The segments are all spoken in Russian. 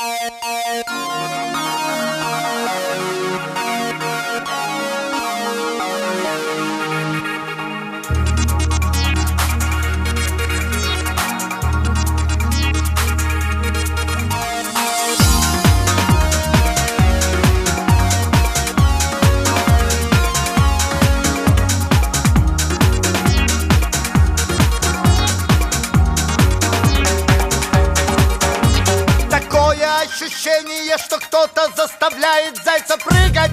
Ощущение, что кто-то заставляет зайца прыгать,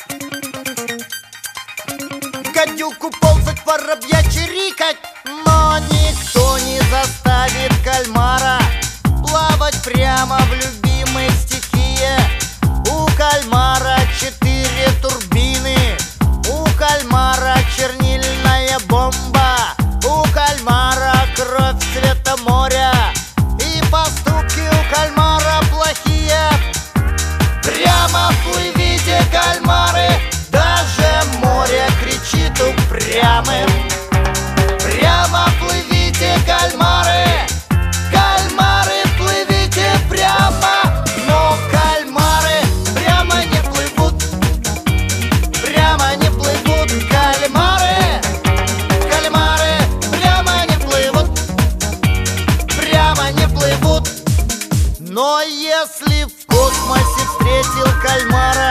гадюку ползать, воробья чирикать. Но никто не заставит кальмара плавать прямо в любимой стихии. У кальмара 4 турбины, у кальмара чернильная бомба, у кальмара кровь цвета моря, и поступки у кальмара плохие. Прямо плывите, кальмары, даже море кричит упрямым. Прямо плывите, кальмары, кальмары, плывите прямо. Но кальмары прямо не плывут, прямо не плывут кальмары. Кальмары прямо не плывут, прямо не плывут. Но если в космосе встретил кальмара,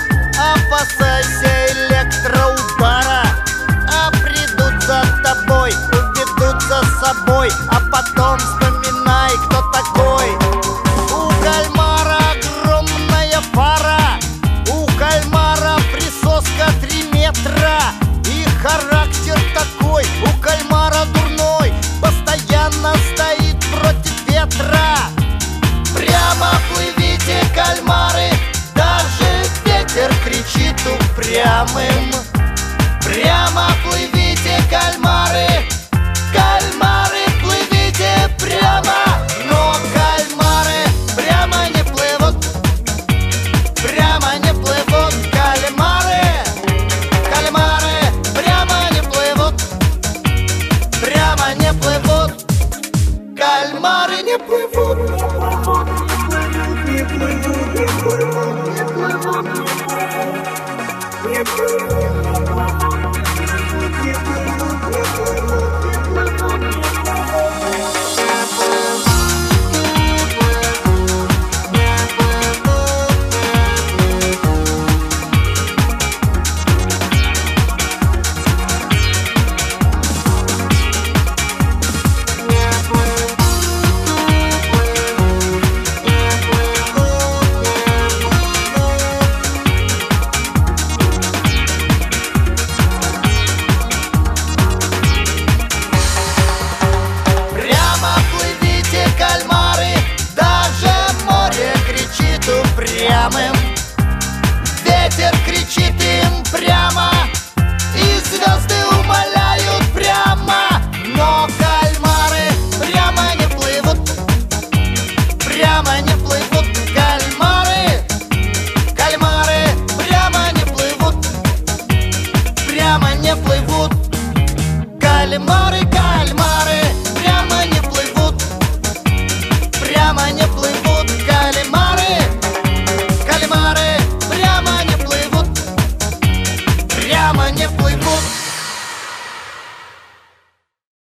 опасайся электроудара. А придут за тобой, уведут за собой, а потом вспоминай, кто такой. У кальмара огромная пара, у кальмара присоска 3 метра. И характер такой у кальмара дурной, постоянно стоит против ветра. Прямо плывите, кальмары, даже ветер кричит упрямым. Прямо плывите, кальмары, кальмары, плывите прямо. Но кальмары прямо не плывут, прямо не плывут кальмары. Кальмары прямо не плывут, прямо не плывут. Кальмары не плывут. Ветер кричит им прямо, и звезды